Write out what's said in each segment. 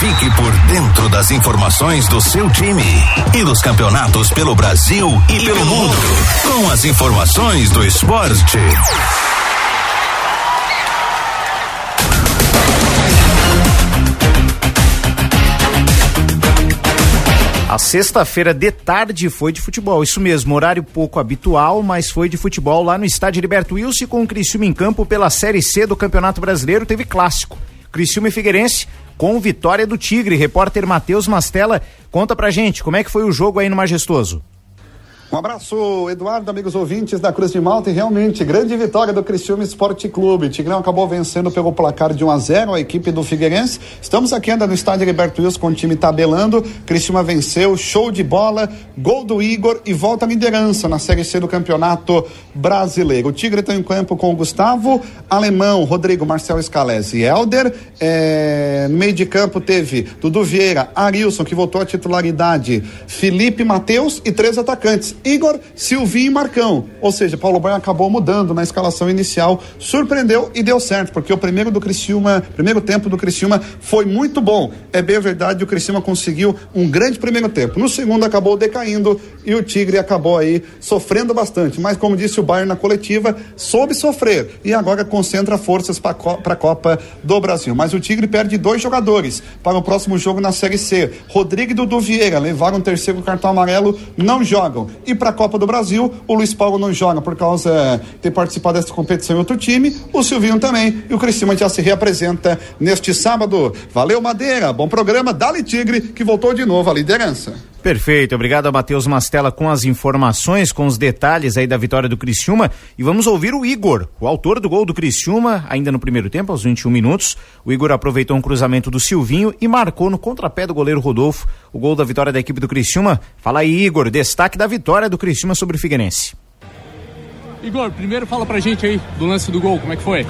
Fique por dentro das informações do seu time e dos campeonatos pelo Brasil e pelo mundo. Com as informações do esporte. A sexta-feira de tarde foi de futebol, isso mesmo, horário pouco habitual, mas foi de futebol lá no estádio Heriberto Wilson, com o Criciúma em campo pela Série C do Campeonato Brasileiro. Teve clássico, Criciúma e Figueirense, com vitória do Tigre. Repórter Matheus Mastella, conta pra gente, como é que foi o jogo aí no Majestoso? Um abraço, Eduardo, amigos ouvintes da Cruz de Malta, e realmente grande vitória do Criciúma Esporte Clube. Tigrão acabou vencendo pelo placar de 1-0 a equipe do Figueirense. Estamos aqui ainda no estádio Heriberto Wilson com o time tabelando. Criciúma venceu, show de bola, gol do Igor e volta à liderança na Série C do Campeonato Brasileiro. O Tigre está em campo com o Gustavo, Alemão, Rodrigo, Marcel Scalese e Helder. No meio de campo teve Dudu Vieira, Arilson, que voltou à titularidade, Felipe, Matheus e 3 atacantes: Igor, Silvinho e Marcão. Ou seja, Paulo Baier acabou mudando na escalação inicial, surpreendeu e deu certo, porque o primeiro tempo do Criciúma foi muito bom. É bem verdade, o Criciúma conseguiu um grande primeiro tempo. No segundo acabou decaindo e o Tigre acabou aí sofrendo bastante, mas como disse o Baier na coletiva, soube sofrer e agora concentra forças para a Copa do Brasil. Mas o Tigre perde 2 jogadores para o próximo jogo na Série C. Rodrigo e Dudu Vieira levaram o 3º cartão amarelo, não jogam. E para a Copa do Brasil, o Luiz Paulo não joga por causa de ter participado dessa competição em outro time, o Silvinho também, e o Criciúma já se reapresenta neste sábado. Valeu, Madeira, bom programa, Dali Tigre, que voltou de novo à liderança. Perfeito, obrigado a Matheus Mastella com as informações, com os detalhes aí da vitória do Criciúma, e vamos ouvir o Igor, o autor do gol do Criciúma, ainda no primeiro tempo, aos 21 minutos. O Igor aproveitou um cruzamento do Silvinho e marcou no contrapé do goleiro Rodolfo o gol da vitória da equipe do Criciúma. Fala aí, Igor, destaque da vitória do Criciúma sobre o Figueirense. Igor, primeiro fala pra gente aí do lance do gol, como é que foi?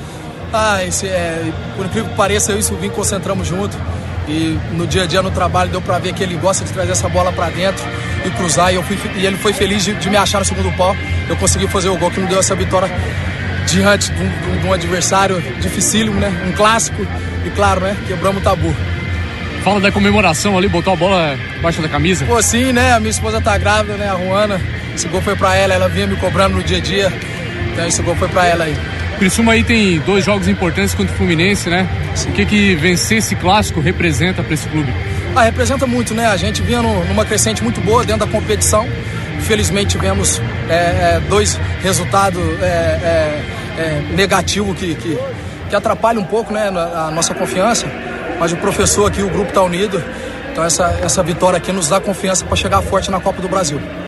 Por incrível que pareça, eu e o Silvinho concentramos junto. E no dia a dia, no trabalho, deu pra ver que ele gosta de trazer essa bola pra dentro e cruzar, e ele foi feliz de me achar no segundo pau. Eu consegui fazer o gol que me deu essa vitória diante de um adversário dificílimo, né? Um clássico, e claro, né? Quebramos o tabu. Fala da comemoração ali, botou a bola embaixo da camisa. Pô, sim, né? A minha esposa tá grávida, né? A Juana. Esse gol foi pra ela vinha me cobrando no dia a dia. Então esse gol foi pra ela aí. O Criciúma aí tem 2 jogos importantes contra o Fluminense, né? Sim. O que vencer esse clássico representa para esse clube? Representa muito, né? A gente vinha numa crescente muito boa dentro da competição. Infelizmente tivemos 2 resultados negativos que atrapalham um pouco, né, a nossa confiança. Mas o professor aqui, o grupo está unido. Então essa vitória aqui nos dá confiança para chegar forte na Copa do Brasil.